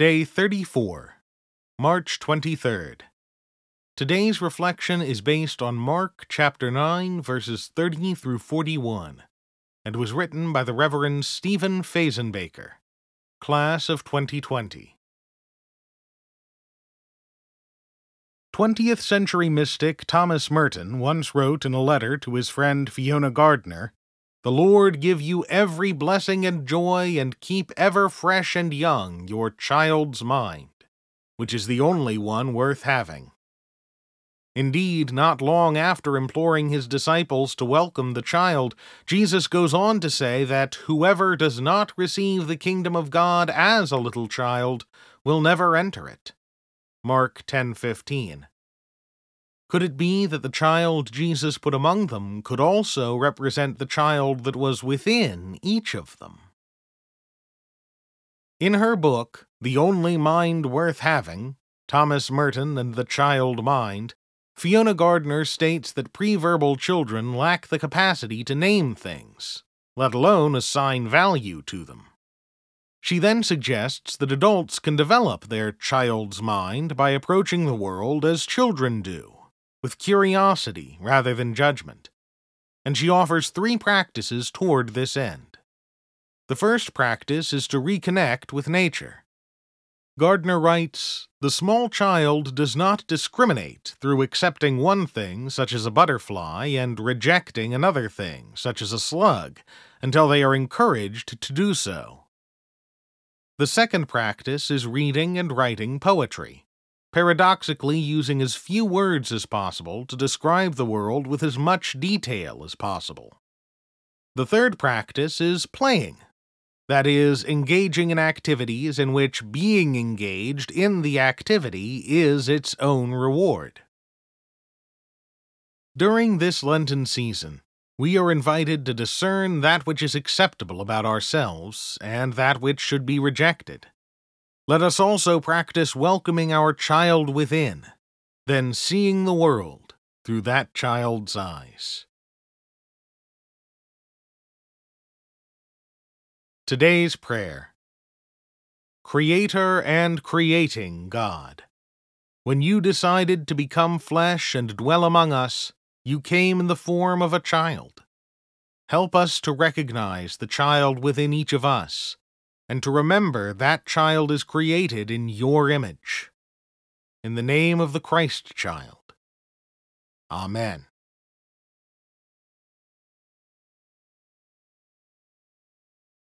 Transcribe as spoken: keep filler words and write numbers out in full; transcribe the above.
Day thirty-four, March twenty-third. Today's reflection is based on Mark chapter nine, verses thirty through forty-one, and was written by the Reverend Stephen Fazenbaker, class of twenty twenty. twentieth century mystic Thomas Merton once wrote in a letter to his friend Fiona Gardner, "The Lord give you every blessing and joy, and keep ever fresh and young your child's mind, which is the only one worth having." Indeed, not long after imploring his disciples to welcome the child, Jesus goes on to say that whoever does not receive the kingdom of God as a little child will never enter it. Mark ten fifteen. Could it be that the child Jesus put among them could also represent the child that was within each of them? In her book, The Only Mind Worth Having, Thomas Merton and the Child Mind, Fiona Gardner states that preverbal children lack the capacity to name things, let alone assign value to them. She then suggests that adults can develop their child's mind by approaching the world as children do, with curiosity rather than judgment, and she offers three practices toward this end. The first practice is to reconnect with nature. Gardner writes, "The small child does not discriminate through accepting one thing, such as a butterfly, and rejecting another thing, such as a slug, until they are encouraged to do so." The second practice is reading and writing poetry, paradoxically using as few words as possible to describe the world with as much detail as possible. The third practice is playing. That is, engaging in activities in which being engaged in the activity is its own reward. During this Lenten season, we are invited to discern that which is acceptable about ourselves and that which should be rejected. Let us also practice welcoming our child within, then seeing the world through that child's eyes. Today's prayer. Creator and creating God, when you decided to become flesh and dwell among us, you came in the form of a child. Help us to recognize the child within each of us, and to remember that child is created in your image. In the name of the Christ child. Amen.